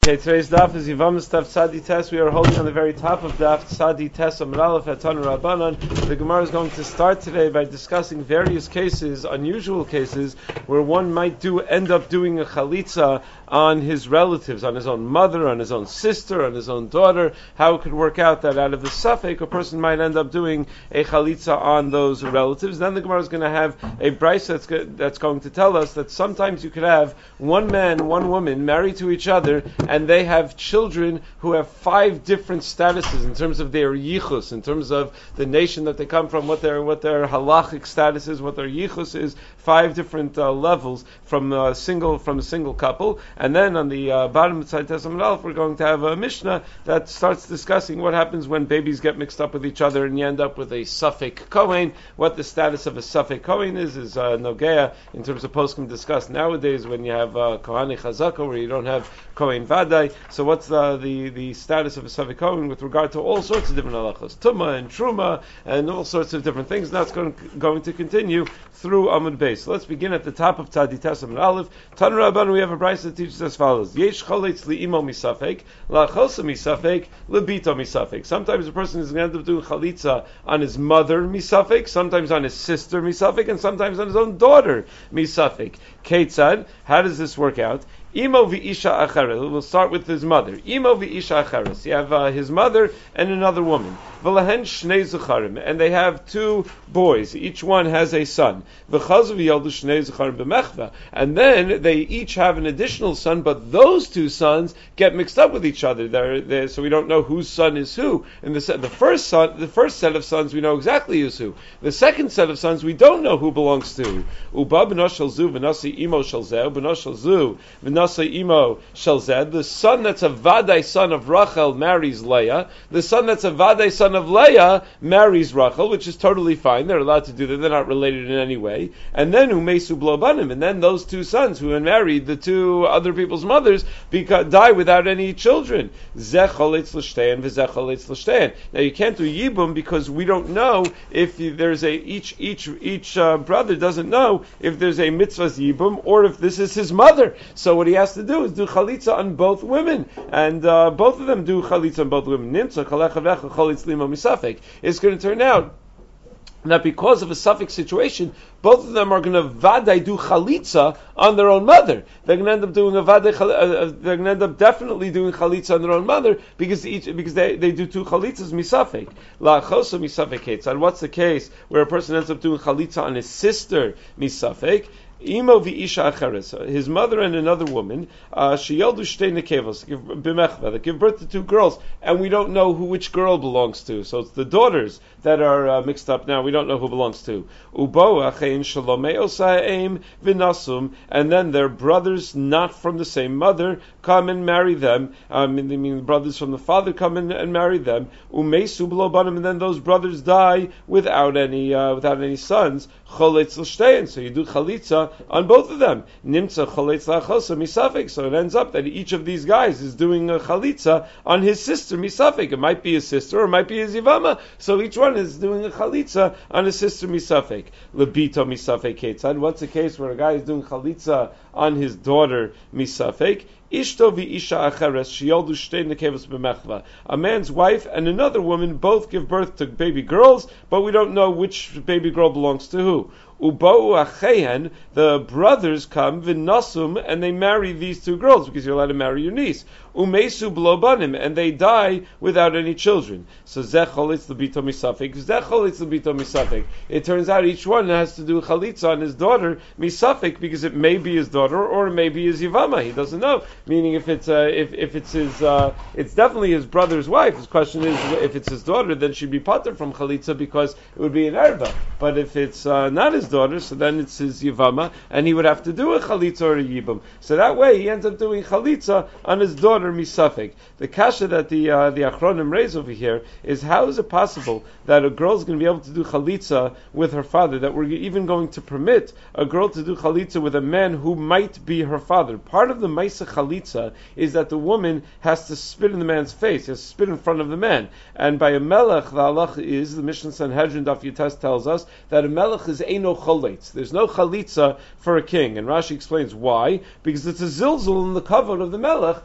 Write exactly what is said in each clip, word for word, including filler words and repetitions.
Okay, today's daf is Yevamos Daf Tzadi Tes. We are holding on the very top of daf Tzadi Tes Amud Aleph at Tanu Rabbanan. The Gemara is going to start today by discussing various cases, unusual cases, where one might do end up doing a chalitza on his relatives, on his own mother, on his own sister, on his own daughter. How it could work out that out of the suffix, a person might end up doing a chalitza on those relatives. Then the Gemara is going to have a brayso that's, go- that's going to tell us that sometimes you could have one man, one woman married to each other, and they have children who have five different statuses in terms of their yichus, in terms of the nation that they come from, what their what their halachic status is, what their yichus is, five different uh, levels from a single from a single couple. And then on the uh, bottom of Tzad Tes Amud Aleph, we're going to have a Mishnah that starts discussing what happens when babies get mixed up with each other and you end up with a suffix kohen. What the status of a suffix kohen is is uh, nogea in terms of poskim discussed nowadays when you have uh, kohane chazaka where you don't have kohen vadai. So what's the, the, the status of a suffix kohen with regard to all sorts of different halachos, tumah and truma and all sorts of different things. And that's going, going to continue through Amud Beis. So let's begin at the top of Tzadi Tes Amud Aleph. Tanu Rabbanan, we have a brayso that teaches as follows: Yesh choletz li'imo misafek, la'chosa misafek, lebito misafek. Sometimes a person is going to end up doing chalitza on his mother misafek, sometimes on his sister misafek, and sometimes on his own daughter misafek. Ketzad, how does this work out? Imo v'isha acheres. We'll start with his mother. Imo v'isha acheres. You have uh, his mother and another woman. V'lahen shnei zucharim. And they have two boys. Each one has a son. V'chazu v'yaldu shnei zucharim b'mechva. And then they each have an additional son, but those two sons get mixed up with each other. They're, they're, so we don't know whose son is who. And the, the first son, the first set of sons we know exactly who's who. The second set of sons we don't know who belongs to who. Uba b'nosh shel zu v'nasi imo shel zeh b'nosh shel zu v'nasi imo shel zeh. The son that's a vadai son of Rachel marries Leah. The son that's a vadai son of Leah marries Rachel, which is totally fine. They're allowed to do that. They're not related in any way. And then umesu blobanim. And then those two sons who had married the two other people's mothers beca- die without any children. Zeh choletz l'shtein v'zeh choletz l'shtein. Now you can't do yibum because we don't know if there's a each each each uh, brother doesn't know if there's a mitzvah's yibum or if this is his mother. So what he has to do is do chalitza on both women, and uh, both of them do chalitza on both women. Nimtza chalechavecha chalitz limo misafek. It's going to turn out that because of a suffix situation, both of them are going to vaday do chalitza on their own mother. They're going to end up doing a vaday. Uh, they're going to end up definitely doing chalitza on their own mother because each because they, they do two chalitzas misafek. La chosa misafek ketz. And what's the case where a person ends up doing chalitza on his sister misafek? Imo v'isha acheres, his mother and another woman, sheyeldu shtei nekevos, b'mechva, that give birth to two girls, and we don't know who which girl belongs to. So it's the daughters that are uh, mixed up now. We don't know who belongs to. Ubo achein shalomei osaim v'nasum, and then their brothers not from the same mother come and marry them. Um, I mean, the brothers from the father come and, and marry them. Umeisu b'lobanim, and then those brothers die without any uh, without any sons. Choletz l'shtein, so you do chalitza on both of them. Nimtza choletz la'chosa misafek. So it ends up that each of these guys is doing a chalitza on his sister misafek. It might be his sister or it might be his yivama. So each one is doing a chalitza on his sister misafek. Lebito misafek ketzad. What's the case where a guy is doing chalitza on his daughter misafek? Ishto v'isha acheres sheyoldu shtei nekevos b'mechva. A man's wife and another woman both give birth to baby girls, but we don't know which baby girl belongs to who. Uba'u achehen, the brothers come, v'nasum, and they marry these two girls, because you're allowed to marry your niece. Umesu blobanim, and they die without any children. So zeh choletz l'bito misafek, zeh choletz l'bito misafek. It turns out each one has to do chalitza on his daughter misafek, because it may be his daughter, or it may be his yivama. He doesn't know. Meaning if it's, uh, if, if it's his, uh, it's definitely his brother's wife. His question is, if it's his daughter, then she'd be pater from chalitza, because it would be an erva. But if it's uh, not his daughter, so then it's his yivama, and he would have to do a chalitza or a yibum. So that way he ends up doing chalitza on his daughter misafek. The kasha that the uh, the achronim raise over here is, how is it possible that a girl is going to be able to do chalitza with her father? That we're even going to permit a girl to do chalitza with a man who might be her father? Part of the ma'isa chalitza is that the woman has to spit in the man's face, has to spit in front of the man. And by a melech, the halach is, the Mishnah Sanhedrin Daf Yutes tells us that a melech is eino choletz. There's no chalitza for a king. And Rashi explains why. Because it's a zilzul in the kavod of the melech that so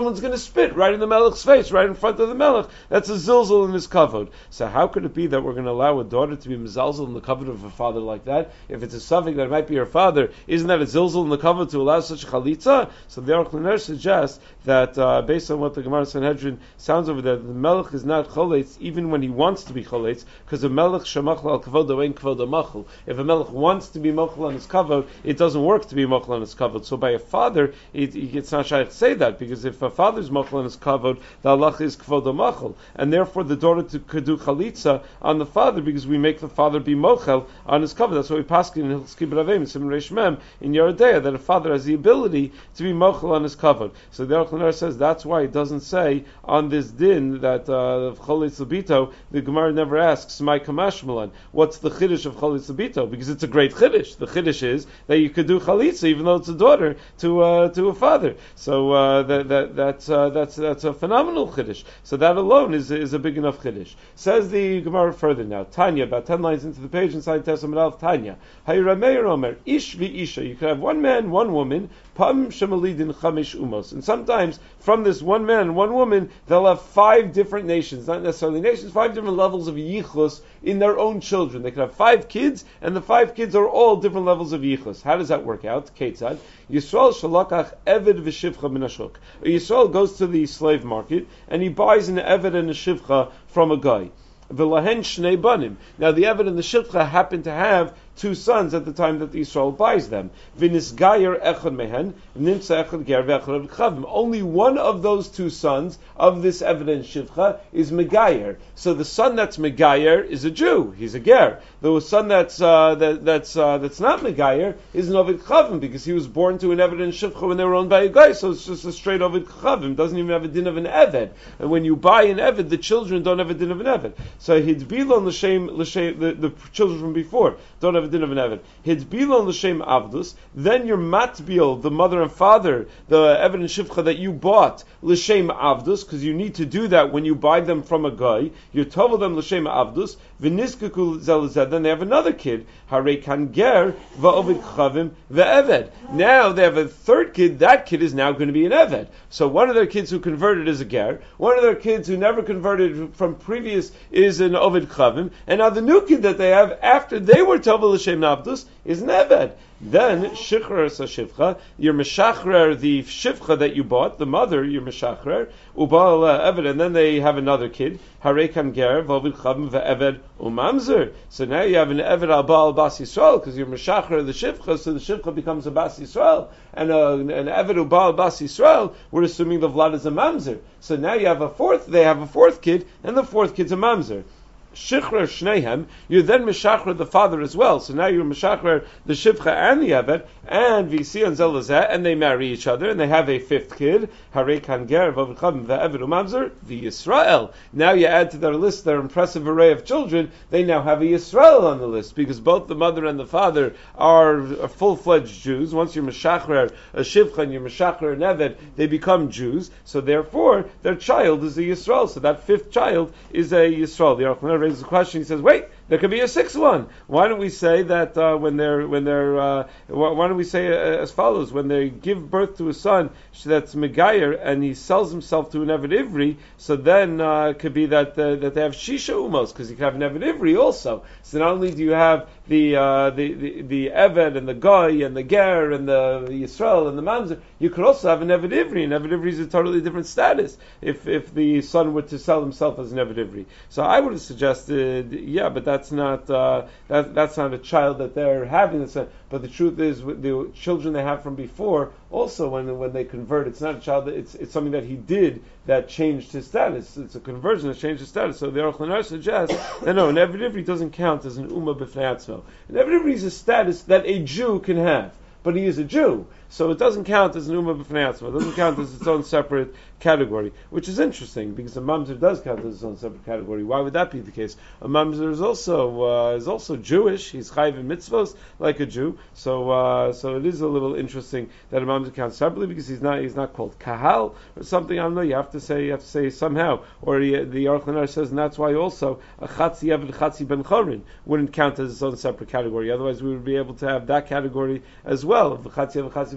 someone's going to spit right in the Melech's face, right in front of the Melech. That's a zilzal in his kavod. So how could it be that we're going to allow a daughter to be mizalzal in the kavod of a father like that? If it's a suffix that it might be her father, isn't that a zilzal in the kavod to allow such a chalitza? So the Aruch LaNer suggests that uh, based on what the Gemara Sanhedrin sounds over there, the Melech is not choletz even when he wants to be choletz, because a Melech shemachal al kavod ein kavod machal. If a Melech wants to be machal on his kavod, it doesn't work to be machal on his kavod. So by a father, it, it's not shaykh to say that, because if a father's machal on his kavod, the halach is kavod machal, and therefore the daughter to, could do chalitza on the father, because we make the father be mochel on his kavod. That's why we pass in Hilchos Bravim, Simon Reish Mem, in Yerodea, that a father has the ability to be mochel on his kavod. So the Aruch LaNer says that's why it doesn't say on this din that of uh, Choletz Labito, the Gemara never asks, my kamash malan, what's the chiddush of Choletz Labito? Because it's a great chiddush. The chiddush is that you could do chalitza even though it's a daughter to uh, to a father. So uh, that, that that's uh, that's that's a phenomenal chiddush. So that alone is is a big enough chiddush. Says the Gemara further now. Tanya, about ten lines into the page inside Tesam Alf. Tanya, Hayrameir Omer Ish vi Isha. You could have one man, one woman. Pam shemalidin chamish umos. And sometimes from this one man and one woman, they'll have five different nations, not necessarily nations, five different levels of yichus in their own children. They could have five kids, and the five kids are all different levels of yichus. How does that work out? Ketzad. Yisrael shalakach eved v'shivcha min hashuk. Yisrael goes to the slave market, and he buys an eved and a shivcha from a guy. V'lahen shnei banim. Now the eved and the shivcha happen to have two sons at the time that Israel buys them. V'nisgayer echad mehen, nimtza echad ger v'echad chavim. Only one of those two sons of this evidence shivcha is megayer. So the son that's megayer is a Jew. He's a ger. The son that's uh, that, that's uh, that's not megayer is an ovid chavim, because he was born to an evidence shivcha when they were owned by a guy. So it's just a straight ovid chavim. Doesn't even have a din of an eved. And when you buy an eved, the children don't have a din of an eved. So hidbilon l'shem l'shem the, the children from before don't have a din of an eved. Hidbilon l'shem avdus. Then your matbil, the mother and father, the eved and shivcha that you bought l'shem avdus, because you need to do that when you buy them from a guy. You tovel them l'shem avdus. V'niskaku zelazed. Then they have another kid. Harei kan ger va'ovid chavim ve'eved. Now they have a third kid. That kid is now going to be an eved. So one of their kids who converted is a ger. One of their kids who never converted from previous is an ovid chavim. And now the new kid that they have after they were tovel l'shem avdus is an eved. Then shichrer shivcha, you're meshachrer the shivcha that you bought, the mother you're meshachrer ubal eved, and then they have another kid. Harei kan ger v'ovid chavim ve'eved umamzer. So now you have an eved al baal bas Yisrael, because you're meshachrer the shivcha, so the shivcha becomes a bas Yisrael, and a, an eved ubal bas Yisrael. We're assuming the vlad is a mamzer. So now you have a fourth. They have a fourth kid, and the fourth kid's a mamzer. Shichrer Shnehem, you're then Meshachrer the father as well. So now you're Meshachrer the Shivcha and the Eved, and Visi and Zelazeh, and they marry each other, and they have a fifth kid, Harei kan ger v'avichavim ve'eved umamzer, the Yisrael. Now you add to their list their impressive array of children, they now have a Yisrael on the list, because both the mother and the father are, are full-fledged Jews. Once you're Meshachrer a Shivcha and you're Meshachrer an Eved, they become Jews, so therefore their child is a Yisrael. So that fifth child is a Yisrael. The Aruch raises a question. He says, "Wait, there could be a sixth one. Why don't we say that uh, when they're when they're uh, why don't we say uh, as follows? When they give birth to a son that's megayer and he sells himself to an Eved Ivri, so then uh, it could be that uh, that they have shisha umos, because you could have an Eved Ivri also. So not only do you have the uh, the, the the Eved and the Goy and the Ger and the, the Yisrael and the Mamzer, you could also have an Eved Ivri. And Eved Ivri is a totally different status if if the son were to sell himself as an Eved Ivri. So I would have suggested, yeah, but that's not uh, that, that's not a child that they're having. But the truth is, the children they have from before, also when when they convert, it's not a child. That, it's it's something that he did that changed his status. It's a conversion that changed his status. So the Aruch LaNer suggests that no, an Eved Ivri doesn't count as an Ummah b'fnei atzmo. An Eved Ivri is a status that a Jew can have, but he is a Jew, so it doesn't count as an Ummah b'fnei atzmo. It doesn't count as its own separate category, which is interesting because a mamzer does count as its own separate category. Why would that be the case? A mamzer is also uh, is also Jewish. He's chayiv in mitzvos like a Jew. So uh, so it is a little interesting that a mamzer counts separately because he's not he's not called kahal or something. I don't know. You have to say you have to say somehow. Or he, the Aruch LaNer says, and that's why also a chatzi eved chatzi ben chorin wouldn't count as its own separate category. Otherwise, we would be able to have that category as well of the chatzi eved chatzi ben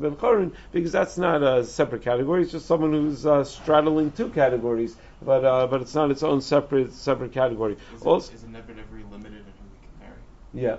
Ben Chorin, because that's not a separate category. It's just someone who's uh, straddling two categories, but uh, but it's not its own separate separate category. Is, also, it, is a Nevid every limited in who we can marry? Yeah.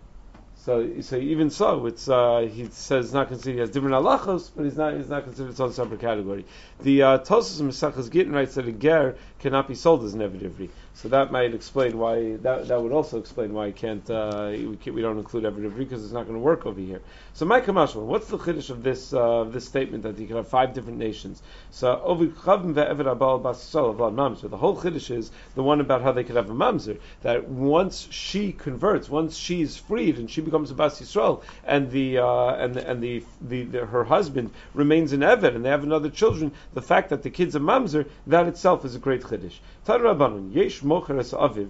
So, so even so, it's uh, he says not considered. He has different halachos, but he's not he's not considered its own separate category. The uh, Tosas Mesachas Gittin writes that a ger cannot be sold as Nevid Ivri. So that might explain why. That that would also explain why he can't. Uh, we, can't, we don't include Nevid Ivri because it's not going to work over here. So my kamashma, what's the chiddush of this uh, this statement that you can have five different nations? So Ovid Chavim ve'Eved Abal Bas Yisrael Avlad Mamzer. The whole chiddush is the one about how they could have a mamzer. That once she converts, once she is freed and she becomes a Bas Yisrael, and the uh, and the, and the, the, the her husband remains an Eved, and they have another children. The fact that the kid's a mamzer, that itself is a great chiddush. Tan Rabbanon Yesh Mocheres Aviv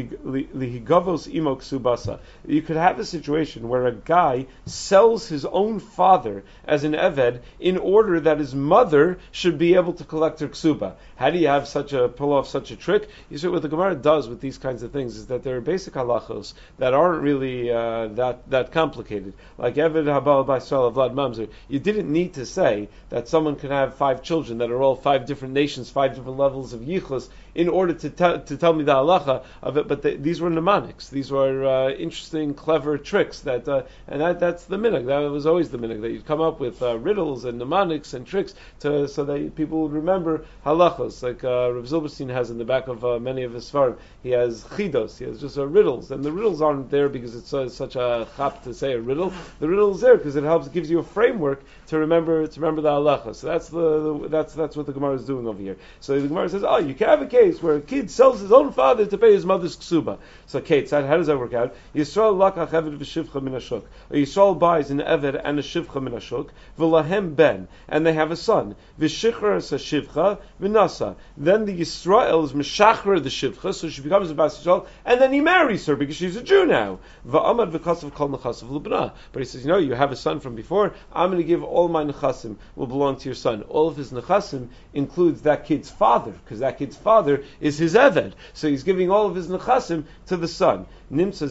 Lihigavos Imo Ksubasa. You could have a situation where a guy sells his own father as an Eved in order that his mother should be able to collect her ksuba. How do you have such a pull off such a trick? You see, what the Gemara does with these kinds of things is that there are basic halachos that aren't really uh, that that complicated. Like Eved Habal B'Yisrael Vlad Mamzer, you didn't need to say that someone can have five children that are all five different nations, five different levels of yichus, in order to tell to tell me the halacha of it. But the, these were mnemonics. These were uh, interesting, clever tricks that, uh, and that, that's the minhag. That was always the minhag, that you'd come up with uh, riddles and mnemonics and tricks to so that people would remember halachos. Like uh, Rav Zilberstein has in the back of uh, many of his svarim, he has chidos. He has just uh, riddles, and the riddles aren't there because it's uh, such a chap to say a riddle. The riddle is there because it helps, gives you a framework to remember to remember the halacha. So that's the, the that's that's what the Gemara is doing over here. So the Gemara says, oh, you can have a case where a kid sells his own father to pay his mother's ksuba. So Kate said, how does that work out? Yisrael lakach eved v'shivcha min hashuk. Yisrael buys an eved and a shivcha min hashuk, v'lahem ben, and they have a son. V'shichar es shivcha v'nasa. Then the Yisrael is meshachar the shivcha, so she becomes a bas Yisrael, and then he marries her because she's a Jew now. V'amad v'kasav kol nechasav l'bna. But he says, you know, you have a son from before. I'm going to give all my nechasim will belong to your son. All of his nechasim includes that kid's father, because that kid's father is his eved. So he's giving all of his nechasim to the son. So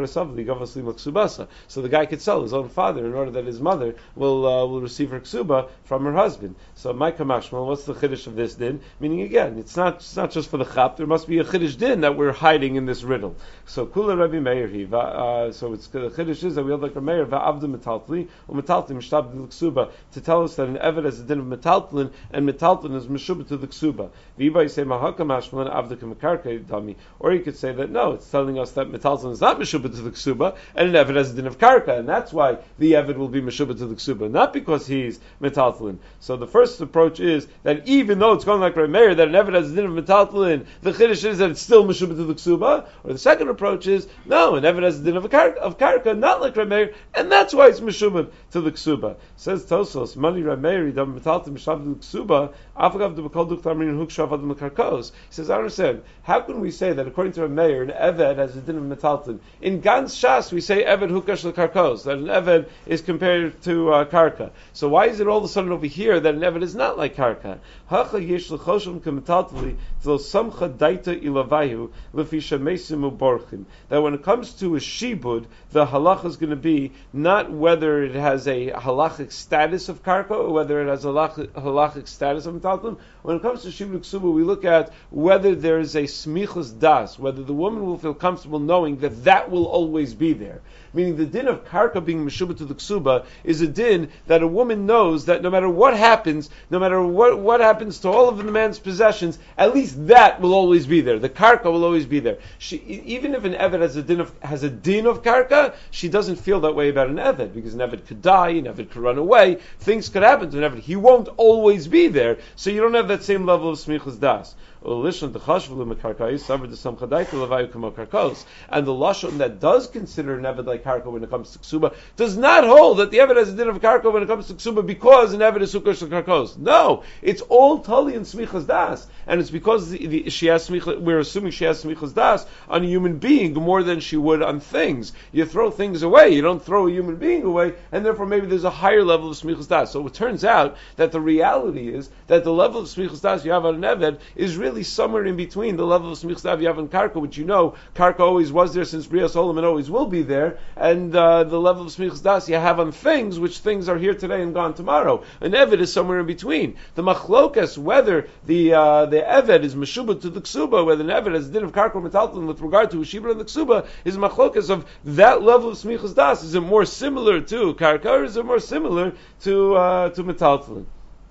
the guy could sell his own father in order that his mother will uh, will receive her ksuba from her husband. So my kamashmal, what's the chiddush of this din? Meaning again, it's not it's not just for the chap. There must be a chiddush din that we're hiding in this riddle. So kula Rabbi Meir he. Uh, so it's the chiddush is that we have like a Meir va'avdu metaltli or metaltli mishtab the ksuba to tell us that an eved has a din of metaltlin and metaltlin is meshubah to the ksuba. V'ibay say mahakamashmal and avdu k'mekarka dami. Or you could say that no, it's telling us that metaltlin is not meshubah to the ksuba, and an eved has a din of karka, and that's why the eved will be meshubah to the ksuba, not because he's metaltlin. So the first approach is that even though it's going like Rabbi Meir, that an eved has a din of metaltlin, the chiddush is that it's still meshubah to the ksuba. Or the second approach is no, an eved has a din of, a karka, of karka, not like Rabbi Meir, and that's why it's meshubah to the ksuba. Says Tosos, mani Rabbi Meir dam metaltlin meshubah to the ksuba, afagav de b'kol duk tamrin hukshav adam karkos. He says, I understand. How can we say that according to Rabbi Meir, an eved has a din of metaltlin? In Gans Shas, we say Eved Hukash Karkos, that an Eved is compared to uh, Karka. So why is it all of a sudden over here that an Eved is not like Karka? Hacha Yesh L'choshim K'metaltli Zlo Samcha Daita Ilavayu L'fisha Mesim Uborchim. That when it comes to a Shibud, the halacha is going to be not whether it has a halachic status of Karka or whether it has a halachic status of Metaltlim. When it comes to Shibud Ksuba, we look at whether there is a Smichus Das, whether the woman will feel comfortable knowing that that will always be there. Meaning the din of karka being meshubah to the ksuba is a din that a woman knows that no matter what happens, no matter what, what happens to all of the man's possessions, at least that will always be there. The karka will always be there. She, even if an eved has a din of has a din of karka, she doesn't feel that way about an eved, because an eved could die, an eved could run away, things could happen to an eved. He won't always be there, so you don't have that same level of smichus das. And the lashon that does consider an eved like karka when it comes to ksuba does not hold that the eved has a din of karka when it comes to ksuba because an eved is sukash karkos. No, it's all tali and smichas das, and it's because the, the, she has smichas, we're assuming she has smichas das on a human being more than she would on things. You throw things away, you don't throw a human being away, and therefore maybe there's a higher level of smichas das. So it turns out that the reality is that the level of smichas das you have on an eved is really really somewhere in between the level of Smichas Dav Yav and Karka, which you know, Karka always was there since Brias Olam and always will be there, and uh, the level of Smichas Das you have on things, which things are here today and gone tomorrow. An Eved is somewhere in between. The Machlokas, whether the uh, the Eved is Meshubah to the Ksuba, whether an Eved has a din of Karka or Metaltalin with regard to Shibra and the Ksuba, is Machlokas of that level of Smichas Das. Is it more similar to Karka, or is it more similar to uh, to Metaltalin?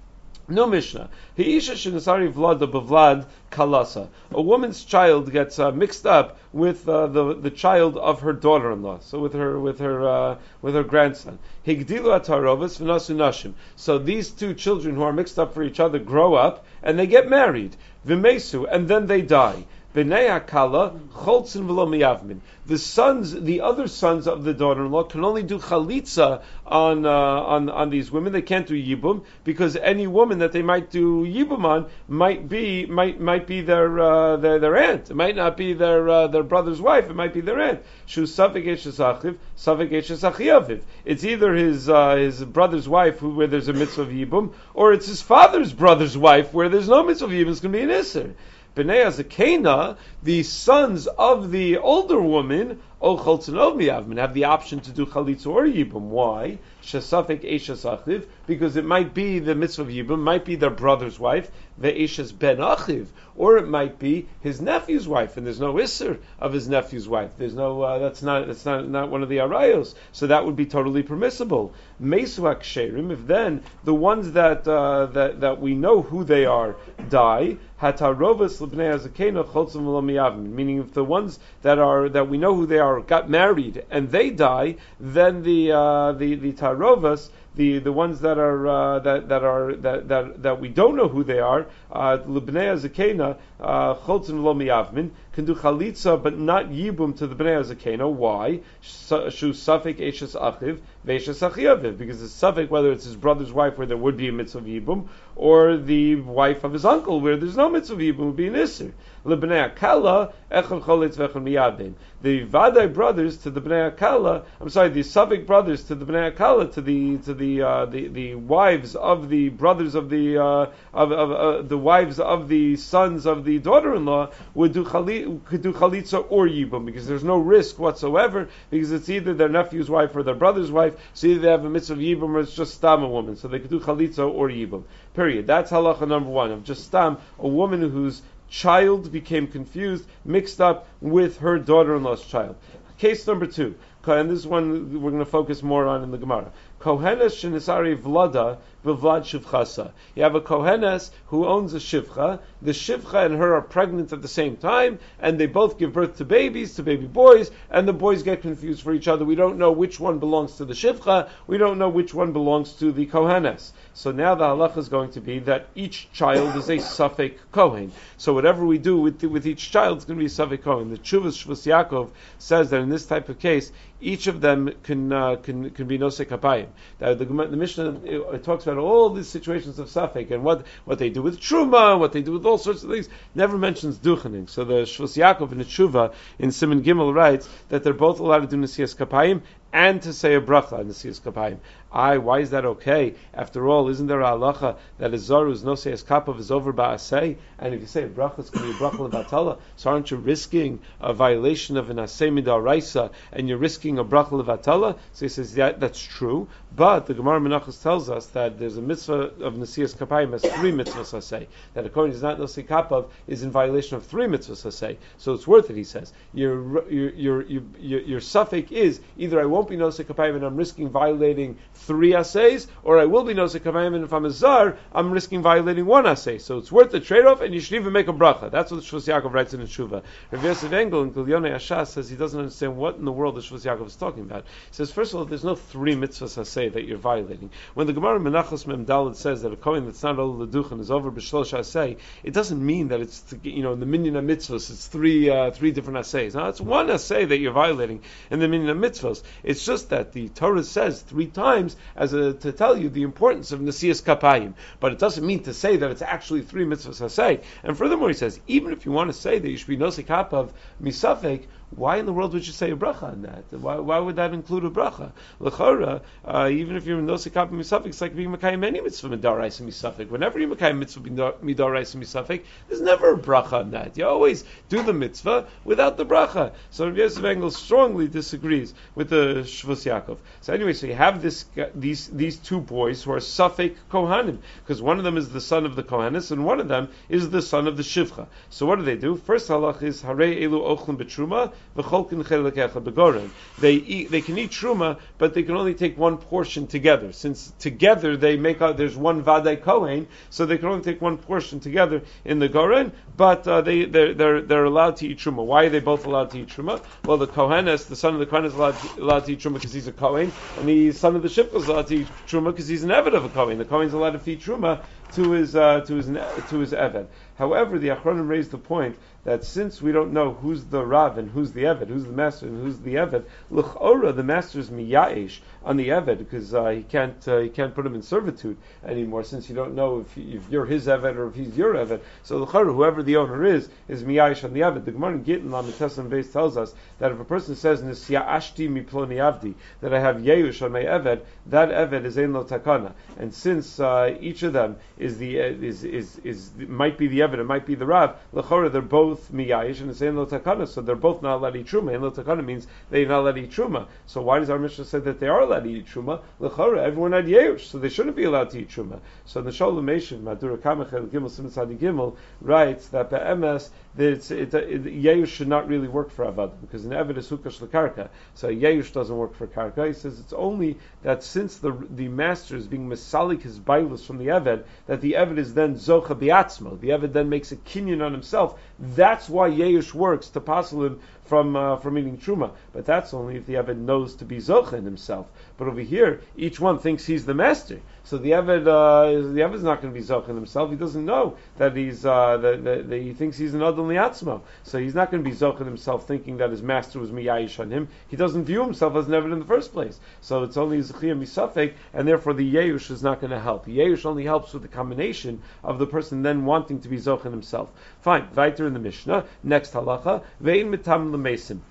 No Mishnah. Heisha shenasari vlada bevlad kalasa. A woman's child gets uh, mixed up with uh, the the child of her daughter-in-law. So with her with her uh, with her grandson. Higdilu atarovas v'nasu nashim. So these two children who are mixed up for each other grow up and they get married. V'mesu, and then they die. B'nei hakala choltzin v'lo miyavmin. The sons, the other sons of the daughter-in-law, can only do chalitza on uh, on on these women. They can't do yibum because any woman that they might do yibum on might be might might be their uh, their their aunt. It might not be their uh, their brother's wife. It might be their aunt. Shu safek eshes achiv, safek eshes achiaviv. It's either his uh, his brother's wife who, where there's a mitzvah of yibum, or it's his father's brother's wife where there's no mitzvah of yibum. It's going to be an isser. B'nei Azakena, the sons of the older woman, O Choltzanov Miyavmin, have the option to do Chalitza or Yibum. Why? Shesafek Eishes Achiv, because it might be the mitzvah of Yibum, might be their brother's wife, Ve'eshes Ben Achiv, or it might be his nephew's wife, and there's no Isser of his nephew's wife. There's no, uh, that's not, that's not, not one of the Arayos, so that would be totally permissible. Mesuak Sherim, if then the ones that, uh, that, that we know who they are die, Hatarovas L'bnei Azakena Choltzim V'lo Miyavmin, meaning if the ones that are, that we know who they are, got married and they die, then the uh, the the tarovas, the, the ones that are uh, that that are that, that that we don't know who they are, lebnei azakena choltzin lo miyavmin, can do chalitza but not yibum to the bnei azakena. Why? Shu safek eshes achiv ve'eshes achiaviv, because it's safek whether it's his brother's wife where there would be a mitzvah of yibum, or the wife of his uncle where there's no mitzvah of yibum would be an isser. Lebnei akala echad cholitz v'echad miyavin. The Vadai brothers to the Bnei Akala, I'm sorry, the Savik brothers to the Bnei Akala, to the to the uh, the, the wives of the brothers of the uh, of, of uh, the wives of the sons of the daughter-in-law would do chali, could do chalitza or yibum, because there's no risk whatsoever, because it's either their nephew's wife or their brother's wife. So either they have a mitzvah of yibum or it's just stam a woman, so they could do chalitza or yibum. Period. That's halacha number one of just stam, a woman who's child became confused, mixed up with her daughter-in-law's child. Case number two, and this one we're going to focus more on in the Gemara. Kohenes shenisari vlada b'vlad shivchasa. You have a kohenes who owns a shivcha. The shivcha and her are pregnant at the same time, and they both give birth to babies, to baby boys, and the boys get confused for each other. We don't know which one belongs to the shivcha. We don't know which one belongs to the kohenes. So now the halacha is going to be that each child is a safek kohen. So whatever we do with with each child is going to be a safek kohen. The Tshuvas Shvus Yaakov says that in this type of case, each of them can uh, can can be nosei kapayim. The, the, the Mishnah it, it talks about all these situations of safek and what, what they do with truma, what they do with all sorts of things. Never mentions duchening. So the Shvus Yaakov in the Tshuva in Siman Gimel writes that they're both allowed to do nesiyas kapayim and to say a bracha in the nesiyas kapayim. Aye, why is that okay? After all, isn't there a halacha that a zar who's nosei kapav is over ba'asei, and if you say a bracha, it's going to be a bracha levatala. So aren't you risking a violation of an asei midaraisa, and you're risking a bracha levatala? So he says, yeah, that's true. But the Gemara Menachos tells us that there's a mitzvah of nesiyas kapayim as three mitzvahs asei. That according to not nosei kapav is in violation of three mitzvahs asei. So it's worth it. He says your your your your, your, your suffix is either I won't be nosei kapayim and I'm risking violating three assays, or I will be nosei kapayim, and if I'm a zar, I'm risking violating one assay. So it's worth the trade-off, and you should even make a bracha. That's what Shvus Yaakov writes in the Tshuva. Rav Yosef Engel in Gilyonei Hashas says he doesn't understand what in the world the Shvus Yaakov is talking about. He says, first of all, there's no three mitzvahs assay that you're violating. When the Gemara Menachos Mem Daled says that a kohen that's not all leduchen is over b'shlosh assay, it doesn't mean that it's, you know, in the minyan mitzvahs, it's three uh, three different assays. Now, it's one assay that you're violating in the minyan mitzvahs. It's just that the Torah says three times as a, to tell you the importance of Nesias Kapayim, but it doesn't mean to say that it's actually three mitzvahs hasei. And furthermore, he says, even if you want to say that you should be Nosei Kapav Misafek, why in the world would you say a bracha on that? Why, why would that include a bracha? L'chora, uh, even if you're Nosei Kapav Misafek, it's like being Mekayim any mitzvah Midaraisa Misafek. Whenever you Mekayim mitzvah Midaraisa Misafek, there's never a bracha on that. You always do the mitzvah without the bracha. So Rabbi Yosef Engel strongly disagrees with the Shvus Yaakov. So anyway, so you have this these these two boys who are Safek Kohanim, because one of them is the son of the Kohanis and one of them is the son of the Shivcha. So what do they do? First halach is Harei Elu Ochlim B'Truma V'Cholkin Chelekecha B'Goren. They eat, they can eat Truma, but they can only take one portion together. Since together they make out there's one Vadai Kohen, so they can only take one portion together in the Goren, but uh, they they're, they're they're allowed to eat Truma. Why are they both allowed to eat Truma? Well, the Kohenes, the son of the Kohen, is allowed to, allowed to eat Truma because he's a Kohen, and the son of the Shivcha is allowed to eat Truma because he's an Eved of a Kohen. The Kohen's allowed to feed Truma to his uh, to his to his Eved. However, the Achronim raised the point that since we don't know who's the Rav and who's the Eved, who's the master and who's the Eved, l'chora, the master is miya'ish on the Eved because uh, he can't uh, he can't put him in servitude anymore since you don't know if, if you're his Eved or if he's your Eved. So l'chora, whoever the owner is, is miya'ish on the Eved. The Gemara in Gittin Lamitesan Beis tells us that if a person says nisya ashti miploni avdi, that I have yeush on my Eved, that Eved is ein lo takana. And since uh, each of them is the uh, is, is is might be the Eved, it might be the Rav, l'chora, they're both miyayish and it's ein lo takana, so they're both not allowed to eat truma. Ein lo takana means they're not allowed to eat truma. So why does our Mishnah say that they are allowed to eat truma? L'chora, everyone had yeush, so they shouldn't be allowed to eat truma. So the Sholem Meshin, Madura Kamachel Gimel Simon Sadi Gimel, writes that be'emes that it's, it, it, yeush should not really work for avodim because an eved is hukash lekarka, so yeush doesn't work for karka. He says it's only that since the the master is being mesalik his bailus from the eved, that the eved is then zocha biatzmo. The eved then makes a kinyan on himself. That's why yeush works to passel him from uh, from eating truma. But that's only if the eved knows to be zocha in himself. But over here, each one thinks he's the master. So the eved, uh, the eved is not going to be zocha in himself. He doesn't know that he's uh, that, that, that he thinks he's an adon liatzmo. So he's not going to be zocha in himself, thinking that his master was miyayish on him. He doesn't view himself as an eved in the first place. So it's only zechiyah misafek, and therefore the yeush is not going to help. The yeush only helps with the combination of the person then wanting to be zocha in himself. Fine. Weiter in the Mishnah. Next halacha. Ve'in mitam l'mesim.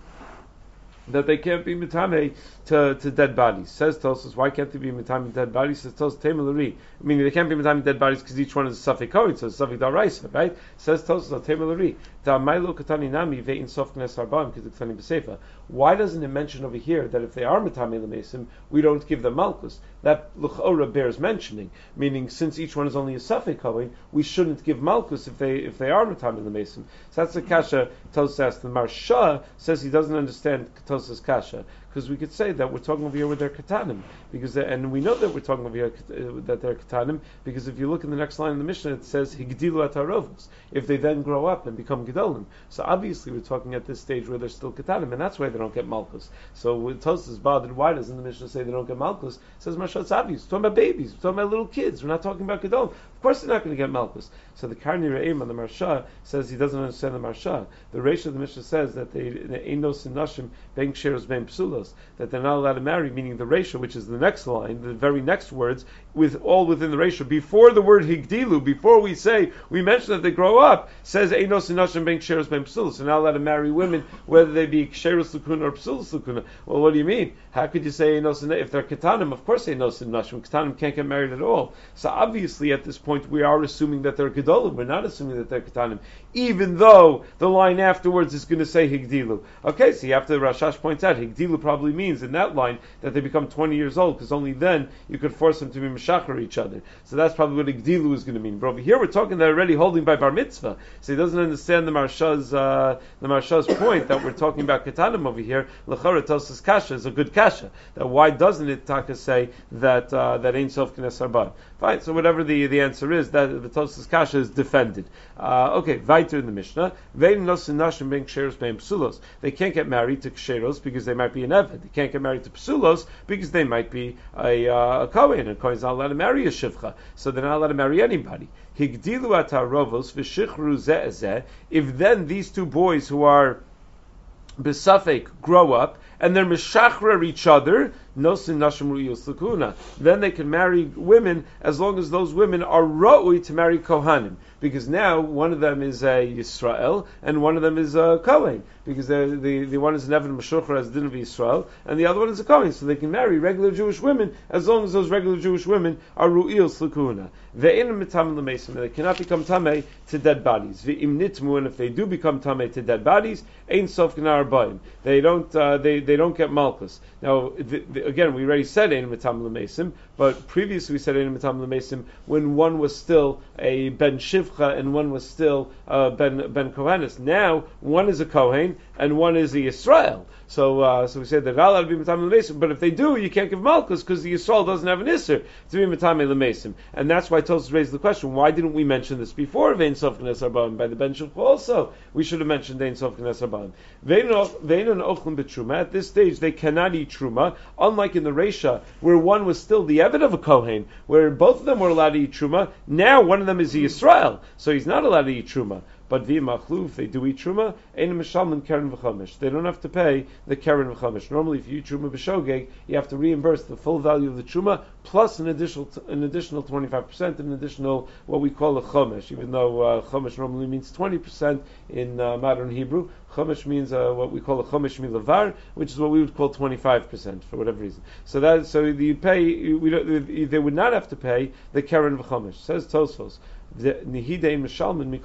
That they can't be mitame to, to dead bodies. Says Tosfos, why can't they be mitame to dead bodies? Says Tosfos, temelari. Meaning they can't be mitame to dead bodies because each one is a safek kohen, so it's safek daraisa, right? Says Tosfos, temelari. Da'maylo katani nami ve'in sof knes arba'im k'ziktani b'sefa. Why doesn't it mention over here that if they are mitame l'mesim, we don't give them malchus? That l'chora bears mentioning. Meaning, since each one is only a safek kohen, we shouldn't give malchus if they if they are mitame l'mesim. So that's the kasha Tosfos asked. The Marsha says he doesn't understand Tosfos' kasha, because we could say that we're talking over here with their katanim, because they, and we know that we're talking over here uh, that they're katanim, because if you look in the next line in the Mishnah, it says higdilu atarovos, if they then grow up and become gedolim. So obviously we're talking at this stage where they're still katanim, and that's why they don't get malchus. So with Tosfos is bothered, why doesn't the Mishnah say they don't get malchus? It says Marsha, it's obvious. We're talking about babies, we're talking about little kids. We're not talking about gedolim. Of course they're not going to get malchus. So the Karni Re'im on the Marsha says he doesn't understand the Marsha. The ratio of the Mishnah says that they einos and nashim ben ksheros ben psulos, that they're not allowed to marry, meaning the ratio, which is the next line, the very next words, with all within the ratio. Before the word higdilu, before we say, we mention that they grow up, says einos and nashim ben ksheros ben psulos. So not allowed to marry women, whether they be ksheros lukuna or psulos lukuna. Well, what do you mean? How could you say einos and if they're ketanim? Of course einos and nashim. Ketanim can't get married at all. So obviously at this point we are assuming that they're gedolim. We're not assuming that they're ketanim, even though the line afterwards is going to say higdilu. Okay, so after Rashash points out, higdilu probably means in that line that they become twenty years old, because only then you could force them to be meshachar each other. So that's probably what higdilu is going to mean. But over here we're talking they're already holding by bar mitzvah, so he doesn't understand the Marsha's uh, the Marsha's point that we're talking about ketanim over here. L'chara Tosfos kasha is a good kasha. That why doesn't it Taka say that uh, that ain't sof knes arba? Fine. So whatever the, the answer is, that the Tosfos kasha is defended. Uh, okay, weiter in the Mishnah. Vein nos nashim ben ksheros ben psulos. They can't get married to ksheros because they might be an eved. They can't get married to psulos because they might be a, uh, a kohen. And kohen's not allowed to marry a shivcha, so they're not allowed to marry anybody. Higdilu atarovos v'shichru zeh zeh. If then these two boys who are B'safek grow up, and they're mishachrer each other, nosin nashim ru'iyos l'kuna. Then they can marry women as long as those women are ra'ui to marry kohanim. Because now one of them is a Yisrael and one of them is a Kohen. Because the the, the one is an Evan Meshachar as din of Yisrael, and the other one is a Kohen. So they can marry regular Jewish women as long as those regular Jewish women are ru'iyos l'kuna. Ve'in mitam l'meisim, they cannot become tamei to dead bodies. Ve'im nitmu, and if they do become tamei to dead bodies, ein sof gnar ba'im. They don't uh, they they don't get malchus. Now the, the, again, we already said ein mitam l'meisim, but previously we said ein mitam l'meisim when one was still a ben shivcha and one was still uh, ben ben kohenis. Now one is a kohen and one is a Yisrael. So uh, so we said that allowed to be mitam l'meisim, but if they do, you can't give malchus because the Yisrael doesn't have an isser to be mitam l'meisim, and that's why Tosfos raised the question: why didn't we mention this before vein sof gnes arba'im by the ben shivcha? Also, we should have mentioned vein sof gnes arba'im. Vein an ochlin b'truma. At this stage, they cannot eat truma, unlike in the Reisha where one was still the eved of a kohen, where both of them were allowed to eat truma. Now one of them is a Yisrael, so he's not allowed to eat truma. But v'imachlu, if they do eat truma, ein mishalmin keren v'chomish. They don't have to pay the keren v'chomish. Normally, if you eat truma b'shogeg, you have to reimburse the full value of the truma plus an additional an additional twenty-five percent, an additional what we call a chomish. Even though uh, chomish normally means twenty percent in uh, modern Hebrew, chomish means uh, what we call a chomish milavar, which is what we would call twenty-five percent for whatever reason. So that so you pay. We don't, they would not have to pay the keren v'chomish. Says Tosfos. A big chiddush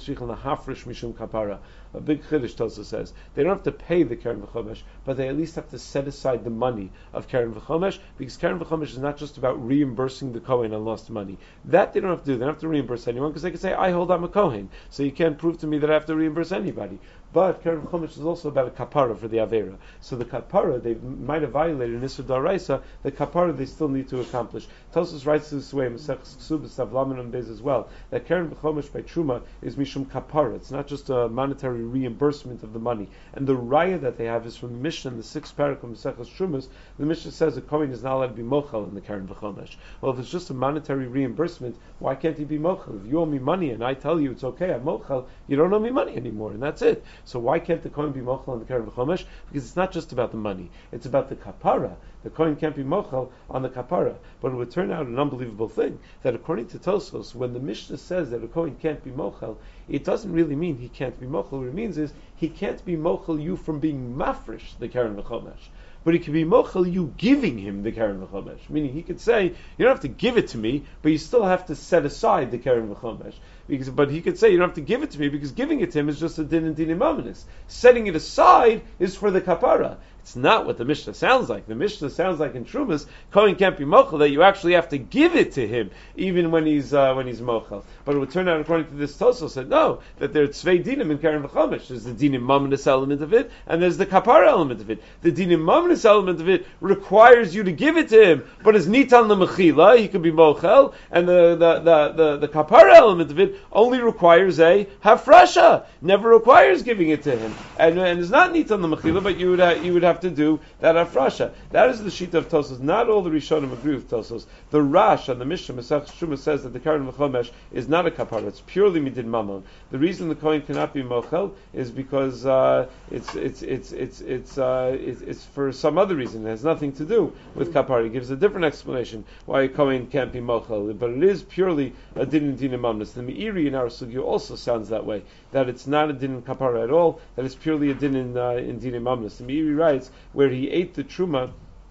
Tosfos says they don't have to pay the keren v'chomesh, but they at least have to set aside the money of keren v'chomesh, because keren v'chomesh is not just about reimbursing the kohen on lost money. That they don't have to do. They don't have to reimburse anyone because they can say, "I hold I'm a kohen, so you can't prove to me that I have to reimburse anybody." But keren v'chomesh is also about a kapara for the avera. So the kapara they might have violated in Isur Daraisa. The kapara they still need to accomplish. Tosfos writes this way, Masech Ksubas Tavlamin and Bez as well, that keren v'chomesh by truma is mishum kapara. It's not just a monetary reimbursement of the money. And the raya that they have is from the Mishnah in the sixth paragraph of Maseches Trumas. The Mishnah says a kohen is not allowed to be mochel in the keren v'chomesh. Well, if it's just a monetary reimbursement, why can't he be mochel? If you owe me money and I tell you it's okay, I'm mochel, you don't owe me money anymore, and that's it. So why can't the kohen be mochel on the keren v'chomesh? Because it's not just about the money; it's about the kapara. The kohen can't be mochel on the kapara. But it would turn out an unbelievable thing that according to Tosfos, when the Mishnah says that a kohen can't be mochel, it doesn't really mean he can't be mochel. What it means is he can't be mochel you from being mafresh the keren v'chomesh. But he could be mochel you giving him the keren v'chomesh. Meaning he could say, you don't have to give it to me, but you still have to set aside the keren v'chomesh. Because, but he could say, you don't have to give it to me, because giving it to him is just a din and din imaminus. Setting it aside is for the kapara. It's not what the Mishnah sounds like. The Mishnah sounds like in Trumas, Kohen can't be mochel, that you actually have to give it to him, even when he's uh, when he's mochel. But it would turn out, according to this Tosfos, said no, that there are tzvei dinim in keren v'chomesh. There's the dinim maminus element of it, and there's the kapara element of it. The dinim maminus element of it requires you to give it to him, but as nitan l'mechila, he could be mochel, and the the, the, the, the kapara element of it only requires a hafrasha, never requires giving it to him. And, and it's not nitan l'mechila, but you would uh, you would have to do that afrasha. That is the sheet of Tosfos. Not all the Rishonim agree with Tosfos. The Rash on the Mishnah Masech Truma says that the keren v'chomesh is not a kapara. It's purely midin mamon. The reason the kohen cannot be mochel is because uh, it's it's it's it's it's, uh, it's it's for some other reason. It has nothing to do with kapara. He gives a different explanation why a kohen can't be mochel, but it is purely a din and din mamnus. The Meiri in our sugya also sounds that way, that it's not a din in kapara at all, that it's purely a din in uh, in din mamnus. The Meiri writes where he ate the truma,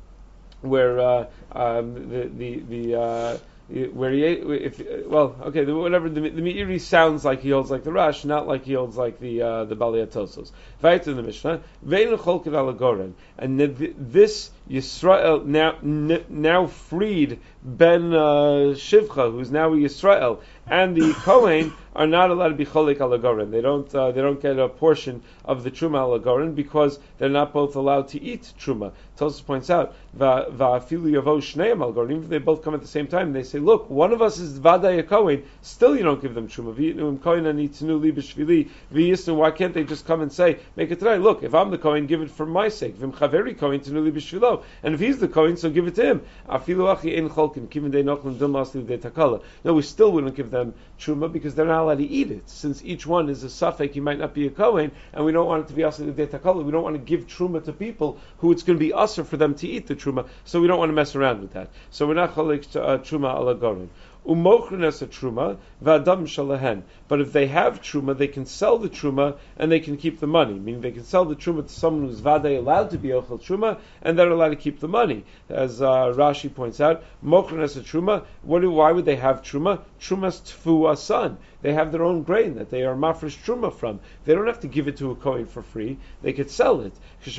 where uh, um, the the the uh, where he ate, if well, okay, whatever the, the Meiri sounds like he holds like the Rash, not like he holds like the uh, the Balei Tosfos. Right in the Mishnah, ve'enu cholkin ala goren, and this Yisrael now now freed Ben uh, Shivcha, who's now a Yisrael, and the Kohen are not allowed to be cholik ala goren. They don't uh, they don't get a portion of the truma ala goren because they're not both allowed to eat truma. Tosfos points out va'afilu yavo shneim ala goren. Even if they both come at the same time, they say, look, one of us is vaday a Kohen, still you don't give them truma. V'yitnu Kohen ani tenu li b'shvili v'yisnu. Why can't they just come and say, make it today? Look, if I'm the Kohen, give it for my sake. V'im chaveri Kohen tenu li b'shvilo. And if he's the Kohen, so give it to him. Afilu achi ein cholkin kivin de nochlin dilmas li de takala. No, we still wouldn't give them truma because they're not allowed to eat it, since each one is a suffix, he might not be a Kohen, and we don't want it to be asr the takala. We don't want to give truma to people who it's going to be asr for them to eat the truma, so we don't want to mess around with that. So we're not cholik uh, truma ala gorin. Umochrenes a truma v'adam shalahen. But if they have truma, they can sell the truma and they can keep the money. Meaning they can sell the truma to someone who's vadei allowed to be ochel truma, and they're allowed to keep the money. As uh, Rashi points out, mochrenes a truma. What do, why would they have truma? Trumas tfu asan. They have their own grain that they are mafresh truma from. They don't have to give it to a kohen for free. They could sell it.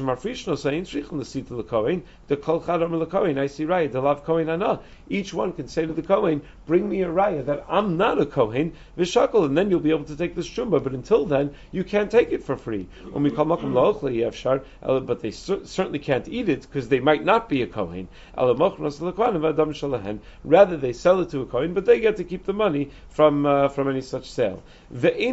The kol chadam le kohen. I see raya. The lav kohen ana. Each one can say to the kohen, "Bring me a raya that I'm not a kohen v'shakol," and then you'll be able to take this truma. But until then, you can't take it for free. But they cer- certainly can't eat it because they might not be a kohen. Rather, they sell it to a kohen, but they get to keep the money from uh, from any such sale. They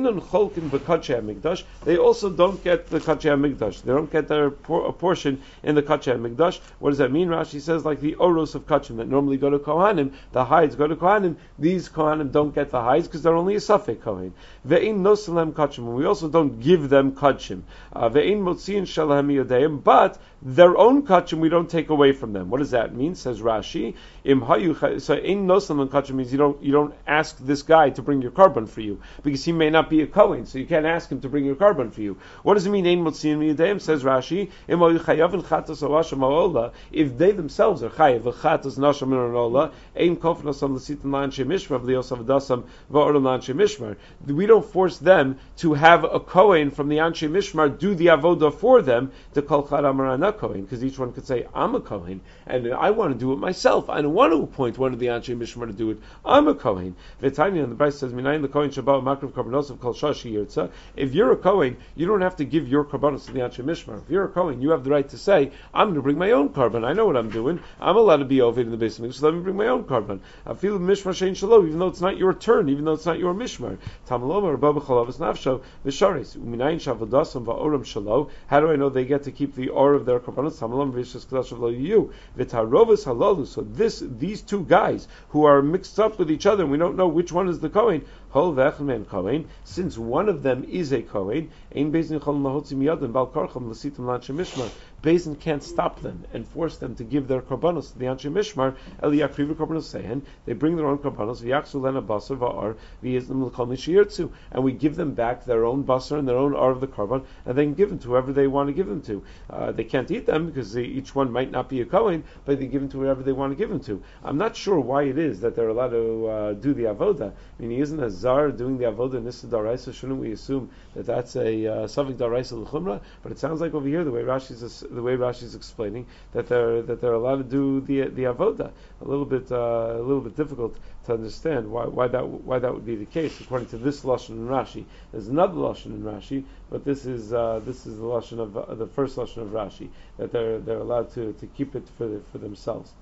also don't get the kachei hamikdash. They don't get their por- a portion in the kachei hamikdash. What does that mean? Rashi says like the oros of kachim that normally go to kohanim, the hides go to kohanim. These kohanim don't get the hides because they're only a safek kohen. Ve'in nosalem kachim. We also don't give them kachim. Ve'in motziin shalahem yodeim. But their own kachim we don't take away from them. What does that mean? Says Rashi. Im hayu. So in nosalem kachim means you don't you don't ask this guy to bring your carbon for you because he may not be a kohen, so you can't ask him to bring your carbon for you. What does it mean? Ein motziin yodeim, says Rashi. Im hayu chayav el chatos awasham ha'ola. If they themselves are chayav el chatos nasham ha'ola, ein kofen asam l'sitim la'anshe mishmar v'liyosav dasam va'olam la'anshe mishmar. We don't force them to have a kohen from the anshe mishmar do the avoda for them. The kol chad amar ana kohen, because each one could say, I'm a kohen and I want to do it myself. I don't want to appoint one of the anshe mishmar to do it. I'm a kohen. V'tanya, and the Bryce says, Minayin the kohen shabbat makrav karbanos kol shashi yirtza. If you're a kohen, you don't have to give your karbanos to the anshe mishmar. If you're a kohen, you have the right to say, I'm going to bring my own carbon. I know what I'm doing. I'm allowed to be over in the basement, so let me bring my own carbon. I feel mishmar shein shalom, even though it's not your turn, even though it's not your mishmar. Tamaloma rabba b'chalavas nafsho v'sharis u'minayin shavodasam va'oram shalo. How do I know they get to keep the or of their karbanos? Tamaloma v'yishas kedash v'lo yu v'tarovas halalu. So this these two guys who are mixed up with each other, and we don't know which one is the kohen. Hol v'echem kohen. Since one of them is a kohen, ein bezin chol mahotzi miyadin bal karcham l'sitim l'anshei mishmar. Bezin can't stop them and force them to give their karbanos to the anshe mishmar. Eli yakrivu karbanos sehen. They bring their own karbanos. V'yaksu lena basar va'ar v'yiznim l'kol mishiyirtzu. And we give them back their own basar and their own ar of the karban, and they can give them to whoever they want to give them to. Uh, they can't eat them because they, each one might not be a kohen, but they give them to whoever they want to give them to. I'm not sure why it is that they're allowed to uh, do the avoda. I mean, isn't a zar doing the avoda nissa daraisa? Shouldn't we assume that that's a uh, savik daraisa l'chumra? But it sounds like over here the way Rashi's the way Rashi's explaining that they're that they're allowed to do the the avoda. A little bit uh, a little bit difficult to understand why why that why that would be the case according to this lashon in Rashi. There's another lashon in Rashi, but this is uh, this is the lashon of uh, the first lashon of Rashi, that they're they're allowed to, to keep it for the, for themselves.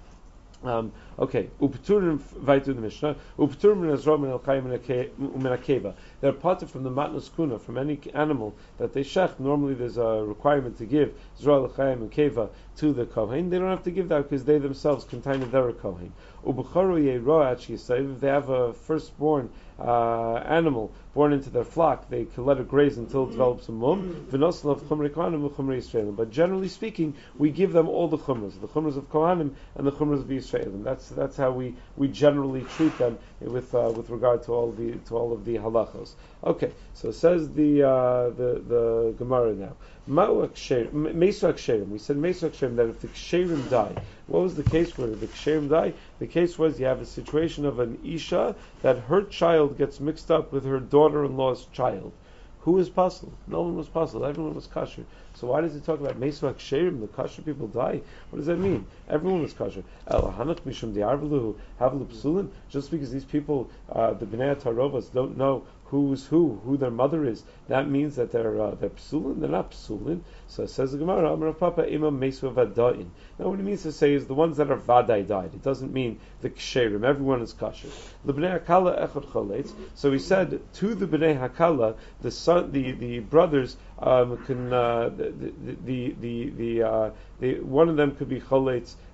Um, okay, upturim vaytu the Mishnah. Upturim minazro min alchayim umenakeva. They're parted from the matnos kuna, from any animal that they shech. Normally, there's a requirement to give zro alchayim and keva to the kohen. They don't have to give that because they themselves contain their kohen. Ubucharu yeroach yisav. If they have a firstborn uh, animal born into their flock, they can let it graze until it develops a mum. But generally speaking, we give them all the chumras, the chumras of Kohanim and the chumras of Yisraelim. That's that's how we, we generally treat them with uh, with regard to all the to all of the halachos. Okay, so it says the uh, the the Gemara now. We said Mesu Aksherim, that if the Ksherim die, what was the case where the Ksherim die? The case was you have a situation of an Isha that her child gets mixed up with her daughter-in-law's child. Who was puzzled? No one was puzzled. Everyone was kosher. So why does he talk about Mesu Aksherim? The kosher people die. What does that mean? Everyone was kosher. Just because these people, uh, the Bnei Tarovas, don't know who's who, who their mother is, that means that they're uh, they're psulin. They're not psulin. So it says the Gemara, Amar Papa Imam Mesu Vadain. Now what it means to say is the ones that are vadai died. It doesn't mean the ksherim. Everyone is kosher. The Bnei Hakala echad choletz. So he said to the Bnei Hakala, the son, the the brothers um, can uh, the the the the, the, uh, the one of them could be choletz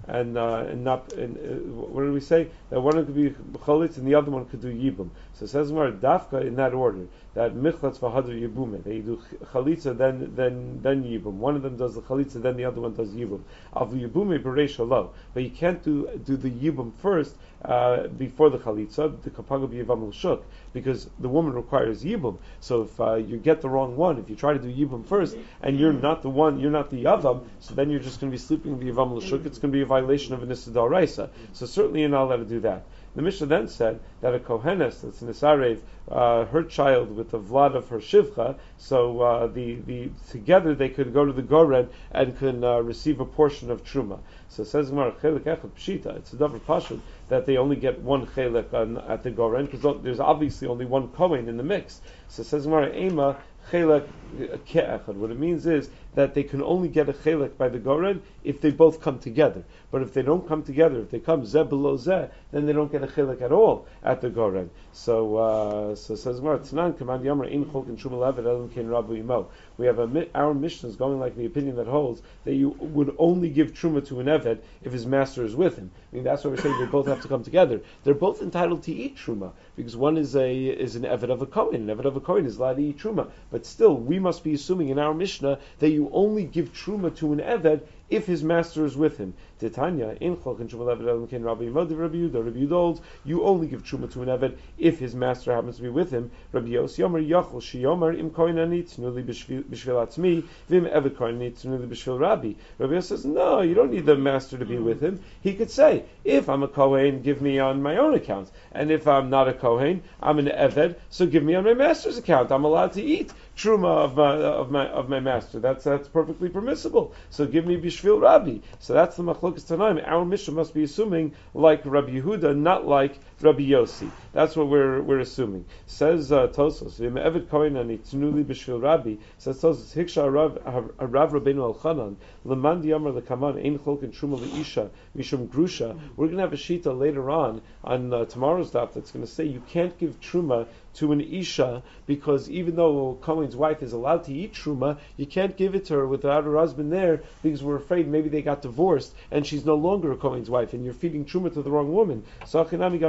and uh, and not. And, uh, what did we say? That one could be chalitza and the other one could do yibum. So it says more dafka in that order. That michlatz v'hadr yibume. They do chalitza then then then yibum. One of them does the chalitza, then the other one does yibum. Avu yibume b'reish lo. But you can't do do the yibum first uh, before the chalitza. The kapaga b'yivam l'shuk, because the woman requires yibum. So if uh, you get the wrong one, if you try to do yibum first and you're not the one, you're not the yavam, so then you're just going to be sleeping with yivam l'shuk. It's going to be a violation of an issa d'oraisa. So certainly you're not allowed to do that. The Mishnah then said that a kohenes, that's an isarev, uh, her child with the vlad of her shivcha, so uh, the, the together they could go to the gored and can uh, receive a portion of truma. So it says Gemara, chelik echad pshita. It's a davar pashut that they only get one chelik on, at the gored, because there's obviously only one kohen in the mix. So it says Gemara, ema chelek ke'echad. What it means is that they can only get a chelek by the gored if they both come together. But if they don't come together, if they come zeh below zeh, then they don't get a chelek at all at the gored. So, uh, so says Gemara, Tanan command Yamar in chol and shumal eved elam kein rabu imo. We have a our Mishnah is going like the opinion that holds that you would only give truma to an eved if his master is with him. I mean, that's what we're saying. They both have to come together. They're both entitled to eat truma because one is a is an eved of a kohen. An eved of a kohen is allowed to eat truma. But still, we must be assuming in our Mishnah that you only give truma to an eved if his master is with him. Titania, in Chol and Shumal Eved Elam Kein Rabbi Yimod, Rabbi Yehuda, Rabbi Yehuda holds you only give truma to an eved if his master happens to be with him. Rabbi Yossi Yomer Yachol Shiyomer Im Kohen Ani Tnuli B'Shvil Atzmi Vim Eved Kohen Ani Tnuli B'Shvil Rabbi. Rabbi Yossi says, no, you don't need the master to be with him. He could say, if I'm a Kohen, give me on my own account, and if I'm not a Kohen, I'm an eved, so give me on my master's account. I'm allowed to eat truma of my of my of my master. That's that's perfectly permissible. So give me bishvil Rabbi. So that's the machlokas tanaim. Our Mishnah must be assuming like Rabbi Yehuda, not like Rabbi Yossi. That's what we're we're assuming. Says uh, Tosos, V'im eved kohen ani tnuli bishvil Rabbi. Says Tosos, Hiksha Rav Rav Rabbeinu Al Chanan Leman Diyamar Lekaman Ein Cholkin Truma Leisha Mishum Grusha. We're going to have a shita later on on uh, tomorrow's daf that's going to say you can't give truma to an isha because even though Kohen's wife is allowed to eat truma, you can't give it to her without her husband there because we're afraid maybe they got divorced and she's no longer a Kohen's wife and you're feeding truma to the wrong woman. So by the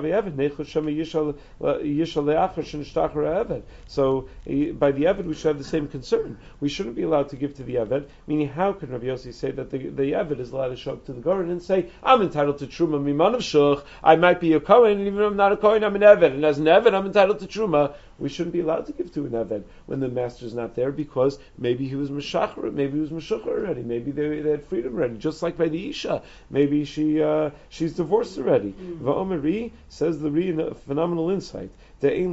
Eved we should have the same concern. We shouldn't be allowed to give to the Eved, meaning how can Rabbi Yossi say that the, the Eved is allowed to show up to the Goren and say, I'm entitled to truma miman of shuch, I might be a Kohen, and even if I'm not a Kohen, I'm an Eved, and as an Eved, I'm entitled to truma. We shouldn't be allowed to give to an Eved when the master's not there because maybe he was Meshachar, maybe he was Meshuchar already, maybe they, they had freedom already, just like by the Isha. Maybe she uh, she's divorced already. Mm-hmm. Va'omeri says the Ri in a phenomenal insight. A, a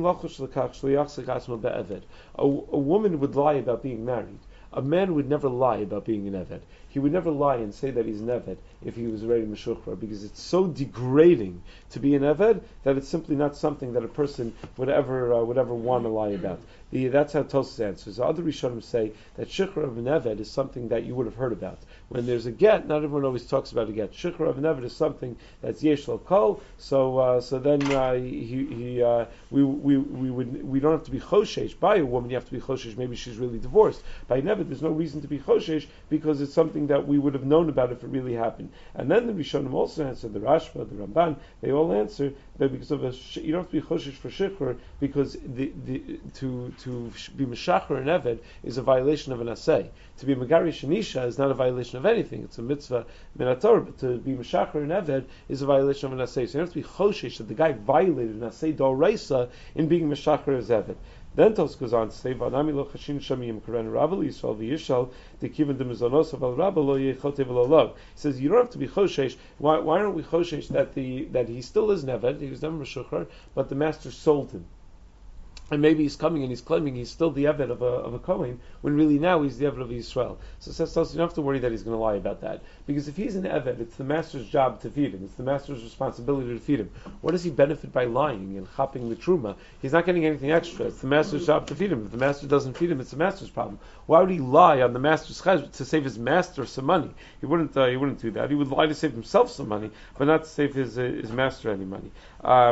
woman would lie about being married. A man would never lie about being an Eved. He would never lie and say that he's an Eved if he was already Meshuchra, because it's so degrading to be an Eved that it's simply not something that a person would ever uh, would ever want to lie about. The, that's how Tosfos answers. The other Rishonim say that Shikra of an Eved is something that you would have heard about. When there's a get, not everyone always talks about a get. Shikra of an Eved is something that's Yesh Lo Kol, so uh, so then uh, he, he uh, we, we we would we don't have to be Choshesh. By a woman you have to be Choshesh, maybe she's really divorced. By an Eved there's no reason to be Choshesh because it's something that we would have known about if it really happened. And then the Rishonim also answer, the Rashba, the Ramban, they all answer that because of a, you don't have to be Choshesh for Shikra because the, the to to be Meshachar and Eved is a violation of an Asay. To be Megari Shanisha is not a violation of anything. It's a mitzvah minator, but to be Meshachar and Eved is a violation of an Asay. So you have to be Choshesh that the guy violated an Asay Doraisa in being Meshachar as Eved. Then Tos goes on to say, "V'anami lo chashin shamim karen Rabel Yisrael v'Yishal dekiven demizonos aval Rabel lo yechotev lo lo." He says you don't have to be choshesh. Why, why aren't we choshesh that the that he still is neved, he was never meshuchar, but the master sold him? And maybe he's coming and he's claiming he's still the Eved of a of a Kohen, when really now he's the Eved of Yisrael. So it says to us, you don't have to worry that he's going to lie about that. Because if he's an Eved, it's the master's job to feed him. It's the master's responsibility to feed him. What does he benefit by lying and chopping the truma? He's not getting anything extra. It's the master's job to feed him. If the master doesn't feed him, it's the master's problem. Why would he lie on the master's chesed to save his master some money? He wouldn't. Uh, he wouldn't do that. He would lie to save himself some money, but not to save his uh, his master any money. Um,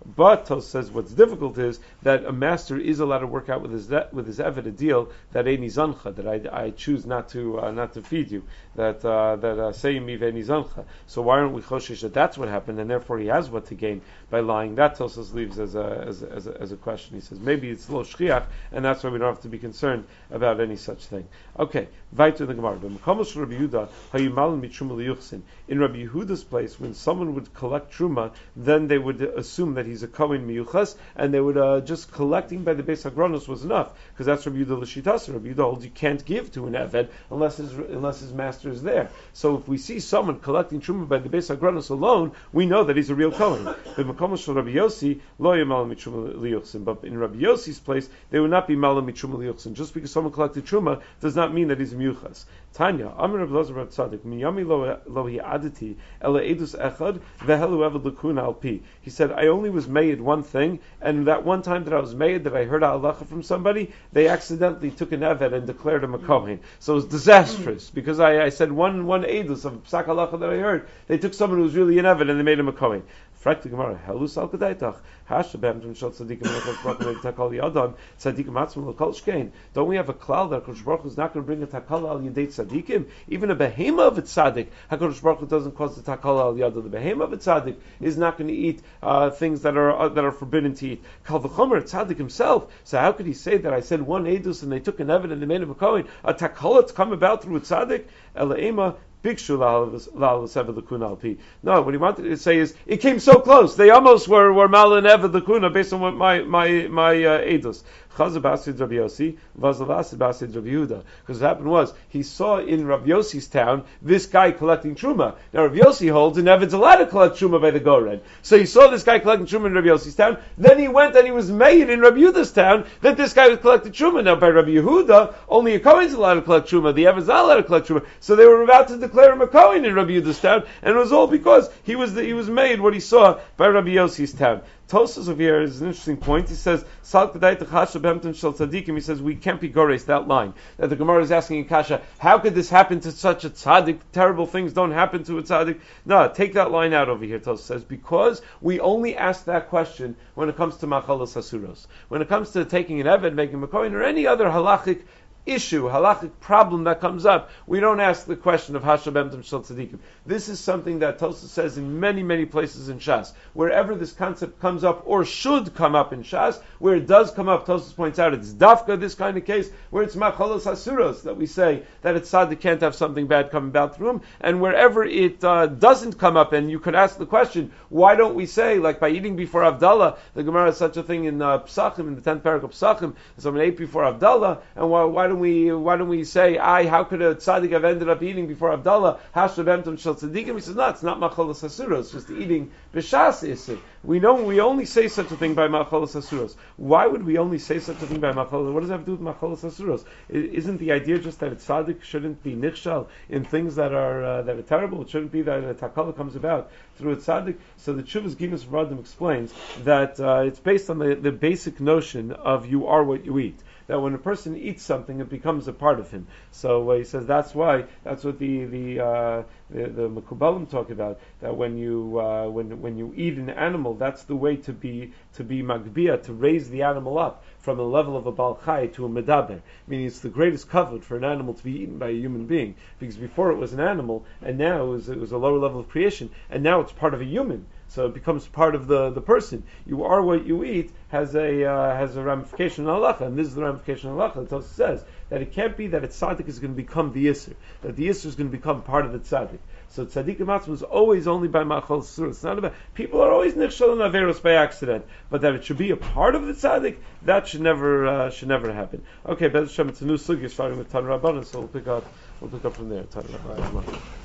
But Tos says what's difficult is that a master is allowed to work out with his with his eved a deal that Eini Zancha, that I, I choose not to uh, not to feed you, that uh, that say me Eini Zancha. So why aren't we choshesh that that's what happened, and therefore he has what to gain by lying? That Tosas leaves as a as a, as a as a question. He says maybe it's lo shchiach, and that's why we don't have to be concerned about any such thing. Okay, weiter the Gemara. In Rabbi Yehuda's place, when someone would collect truma, then they would assume that he's a kohen miyuchas, and they would uh, just collecting by the Beis Hagranos was enough, because that's Rabbi Yehuda l'shitas. Rabbi Yehuda holds you can't give to an eved unless his unless his master is there. So if we see someone collecting truma by the Beis Hagranos alone, we know that he's a real kohen. But in Rabbi Yossi's place, they would not be malam mitruma liyuchsin. Just because someone collected truma does not mean that he's a miyuchas. Tanya, Amir Rabbi Lazar Rabbi Tzadik, miyami lo lo hi'adati ela edus echad vehelu eved l'kuna alpi. He said, I only was made one thing, and that one time that I was made, that I heard a halacha from somebody, they accidentally took an eved and declared him a kohen. So it was disastrous, because I, I said one one edus of psak halacha that I heard, they took someone who was really an eved and they made him a kohen. Fragt die Gemara, Halus al Kedaitach, Hasha be'emtum shel tzadikim l'kol shbrachim l'takal yadam, tzadikim atzmim l'kol shkein. Don't we have a klal that HaKadosh Baruch Hu is not going to bring a takala al yedei tzadikim? Even a behema of a tzadik, HaKadosh Baruch Hu doesn't cause the takala al yadam. The behema of a tzadik is not going to eat uh, things that are uh, that are forbidden to eat. Kal v'chomer, tzadik himself. So how could he say that I said one edus and they took an evid and they made him a kohen? A takala to come about through a tzadik? Ela no, what he wanted to say is, it came so close. They almost were, were mal and eved l'kuna based on what my, my, my, uh, edus. Because what happened was, he saw in Rabbi Yossi's town, this guy collecting truma. Now Rabbi Yossi holds, an eved's allowed to collect truma by the Goren. So he saw this guy collecting truma in Rabbi Yossi's town, then he went and he was made in Rabbi Yehuda's town, that this guy was collecting truma. Now by Rabbi Yehuda, only a Kohen's allowed to collect truma, the eved's not allowed to collect truma. So they were about to declare him a Kohen in Rabbi Yehuda's town, and it was all because he was the, he was made what he saw by Rabbi Yossi's town. Tosas over here is an interesting point. He says, he says, we can't be gores, that line. That the Gemara is asking in Kasha, how could this happen to such a tzaddik? Terrible things don't happen to a tzaddik. No, take that line out over here, Tosas says, because we only ask that question when it comes to machalos hasuros. When it comes to taking an eved, making a kohen, or any other halachic issue, halachic problem that comes up, we don't ask the question of Hashabemtim Shel Tzadikim. This is something that Tosas says in many, many places in Shas. Wherever this concept comes up, or should come up in Shas, where it does come up, Tosas points out it's dafka, this kind of case, where it's machalos hasuros, that we say that it's tzaddik can't have something bad come about through him, and wherever it uh, doesn't come up, and you could ask the question, why don't we say, like by eating before Havdalah, the Gemara has such a thing in uh, Psachim, in the tenth parak of Psachim, someone ate before Havdalah, and why, why don't we why don't we say, I, how could a tzaddik have ended up eating before Havdalah? Hashabemtum shel tzaddikim. He says, no, it's not machalos hasuros, it's just eating b'shas isir. We know we only say such a thing by machalos hasuros. Why would we only say such a thing by machalos? What does that have to do with machalos hasuros? Isn't the idea just that a tzaddik shouldn't be nichshal in things that are uh, that are terrible? It shouldn't be that a takala comes about through a tzaddik. So the Chuvas Ginas Radim explains that uh, it's based on the, the basic notion of you are what you eat. That when a person eats something, it becomes a part of him. So uh, he says that's why, that's what the the uh, the, the Mekubalim talk about. That when you uh, when when you eat an animal, that's the way to be to be magbia, to raise the animal up from a level of a Baal Chai to a Medaber. Meaning it's the greatest kavod for an animal to be eaten by a human being. Because before it was an animal, and now it was, it was a lower level of creation, and now it's part of a human. So it becomes part of the, the person. You are what you eat has a uh, has a ramification in halacha, and this is the ramification in halacha. It also says that it can't be that a tzaddik is going to become the yisr, that the yisr is going to become part of the tzaddik. So tzaddik matzah is always only by machal sur. It's not about, people are always nichshal and averos by accident, but that it should be a part of the tzaddik, that should never uh, should never happen. Okay, Bez Hashem, it's a new sugya starting with Tan Rabbanan, so we'll pick up we'll pick up from there. Tan Rabbanan.